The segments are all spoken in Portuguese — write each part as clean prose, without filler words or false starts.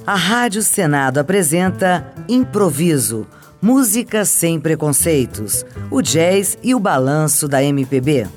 A Rádio Senado apresenta Improviso, música sem preconceitos, o jazz e o balanço da MPB.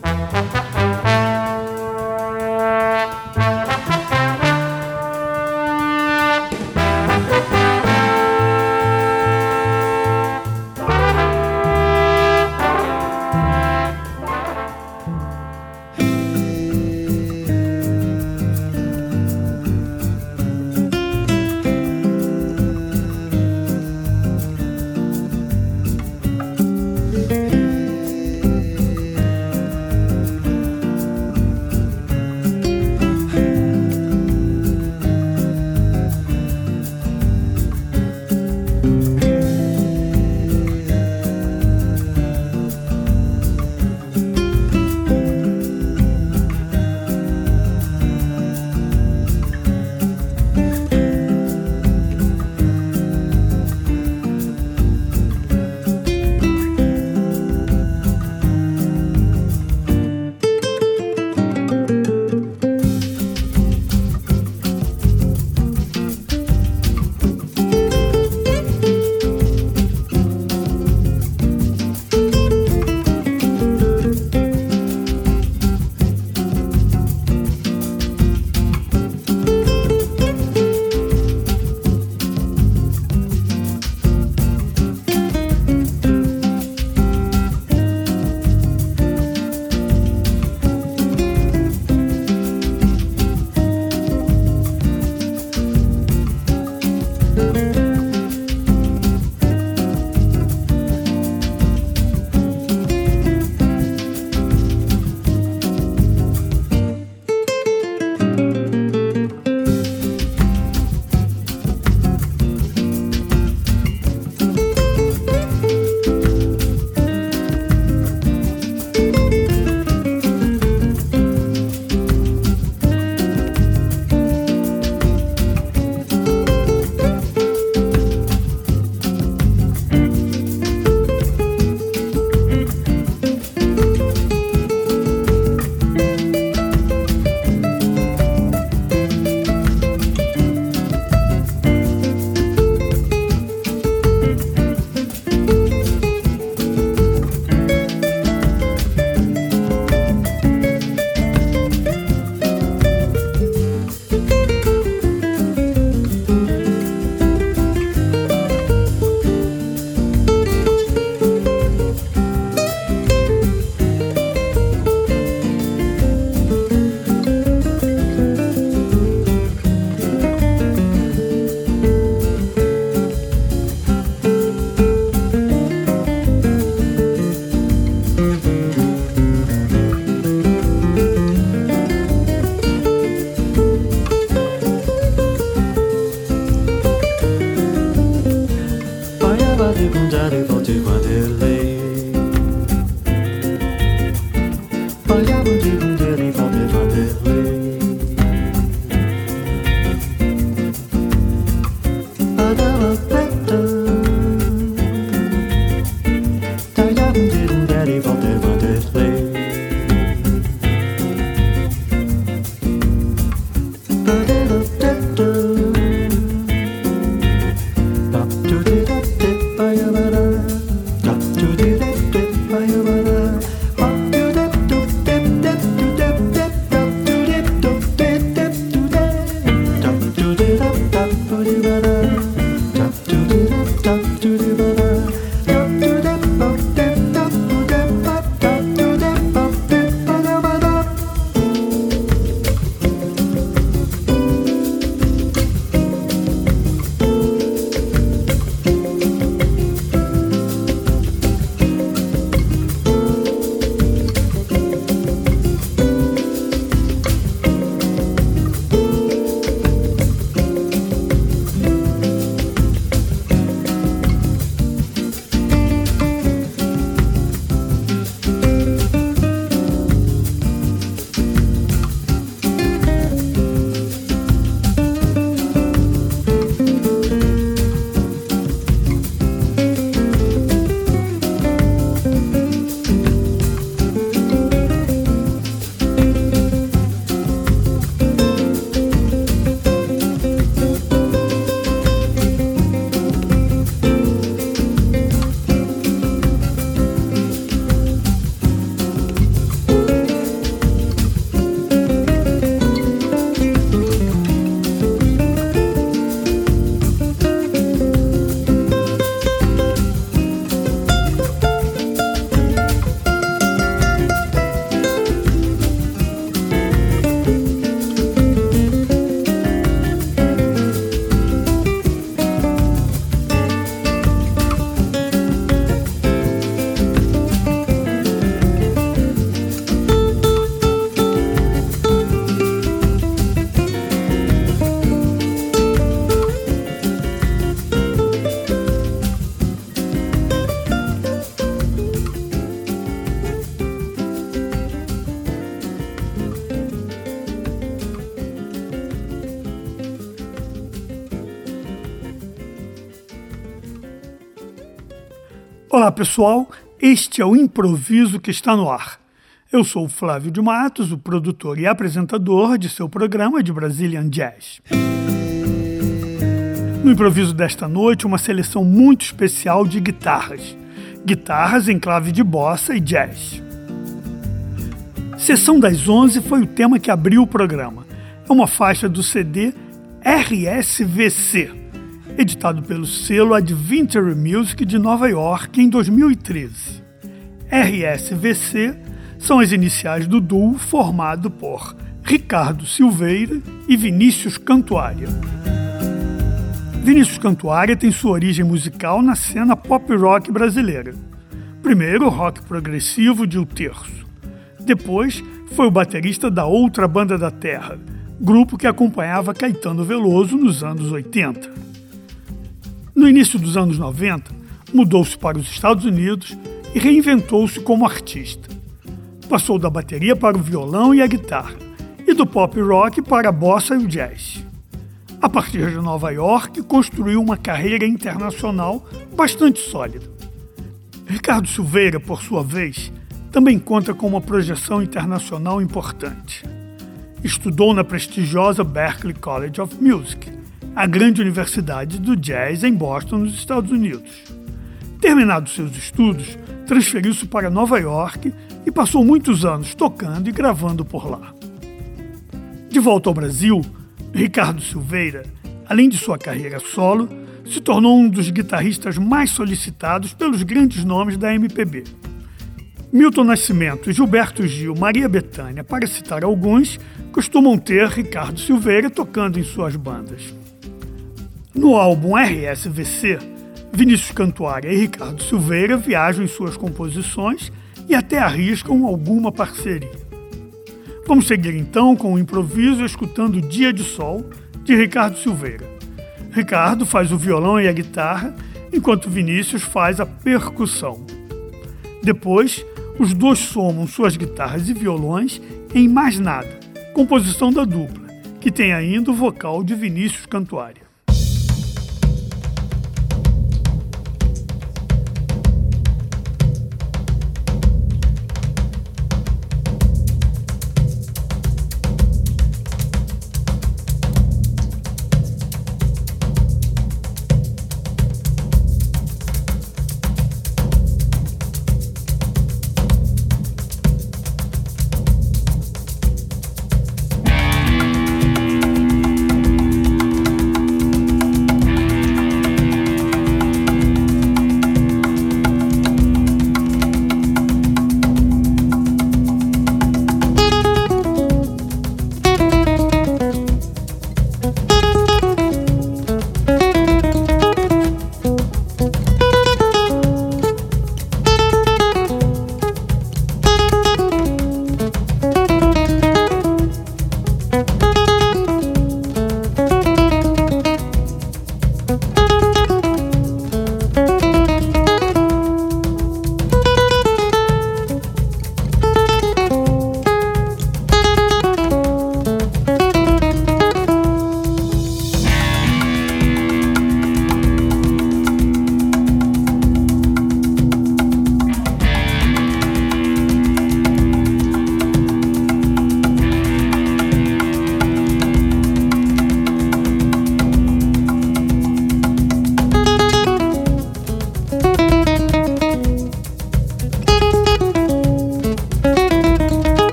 Olá pessoal, este é o Improviso que está no ar. Eu sou o Flávio de Matos, o produtor e apresentador de seu programa de Brazilian Jazz. No improviso desta noite, uma seleção muito especial de guitarras. Guitarras em clave de bossa e jazz. Sessão das 11 foi o tema que abriu o programa. É uma faixa do CD RSVC, editado pelo selo Adventure Music de Nova York em 2013. RSVC são as iniciais do duo formado por Ricardo Silveira e Vinícius Cantuária. Vinícius Cantuária tem sua origem musical na cena pop rock brasileira. Primeiro, o rock progressivo de O Terço. Depois, foi o baterista da Outra Banda da Terra, grupo que acompanhava Caetano Veloso nos anos 80. No início dos anos 90, mudou-se para os Estados Unidos e reinventou-se como artista. Passou da bateria para o violão e a guitarra, e do pop rock para a bossa e o jazz. A partir de Nova York, construiu uma carreira internacional bastante sólida. Ricardo Silveira, por sua vez, também conta com uma projeção internacional importante. Estudou na prestigiosa Berklee College of Music, a grande universidade do jazz em Boston, nos Estados Unidos. Terminados seus estudos, transferiu-se para Nova York e passou muitos anos tocando e gravando por lá. De volta ao Brasil, Ricardo Silveira, além de sua carreira solo, se tornou um dos guitarristas mais solicitados pelos grandes nomes da MPB. Milton Nascimento, Gilberto Gil, Maria Bethânia, para citar alguns, costumam ter Ricardo Silveira tocando em suas bandas. No álbum RSVC, Vinícius Cantuária e Ricardo Silveira viajam em suas composições e até arriscam alguma parceria. Vamos seguir então com o improviso escutando Dia de Sol, de Ricardo Silveira. Ricardo faz o violão e a guitarra, enquanto Vinícius faz a percussão. Depois, os dois somam suas guitarras e violões em Mais Nada, composição da dupla, que tem ainda o vocal de Vinícius Cantuária.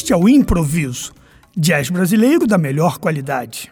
Este é o Improviso, jazz brasileiro da melhor qualidade.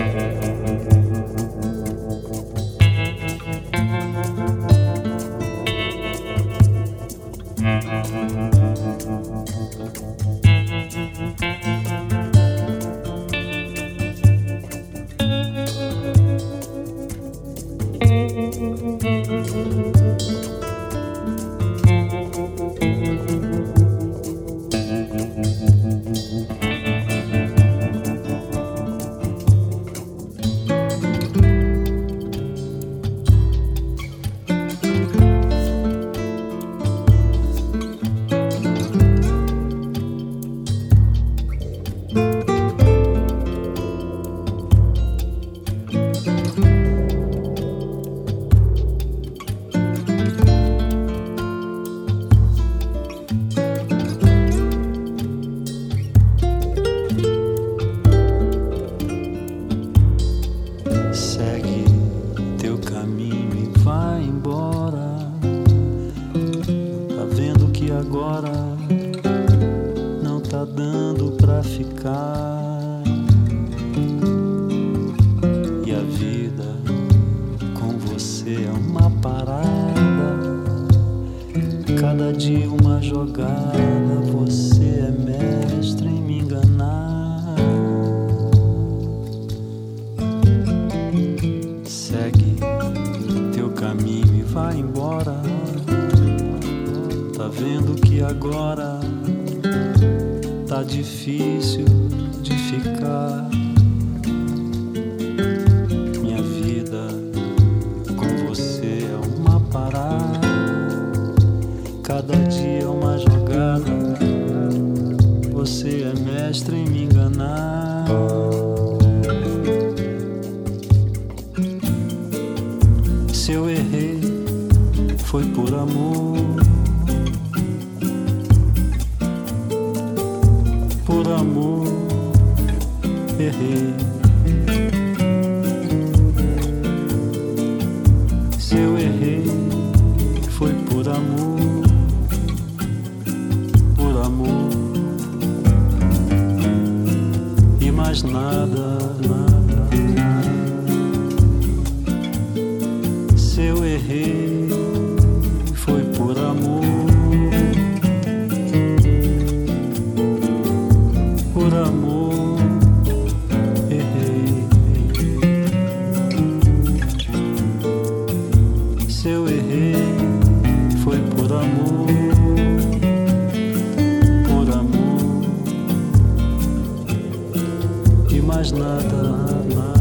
Difícil de ficar. Minha vida com você é uma parada. Cada dia é uma jogada. Você é mestre em me enganar. Se eu errei, foi por amor. Por amor, errei. Se eu errei, foi por amor. Por amor. E mais nada, nada, nada. Se eu errei, foi por amor. Por amor, errei. Se eu errei, foi por amor. Por amor. E mais nada, nada.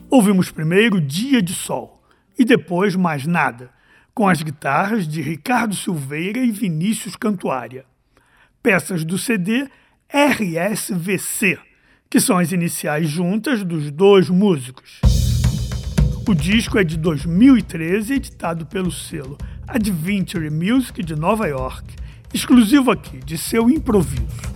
Ouvimos primeiro Dia de Sol e depois Mais Nada, com as guitarras de Ricardo Silveira e Vinícius Cantuária. Peças do CD RSVC, que são as iniciais juntas dos dois músicos. O disco é de 2013, editado pelo selo Adventure Music de Nova York, exclusivo aqui de seu Improviso.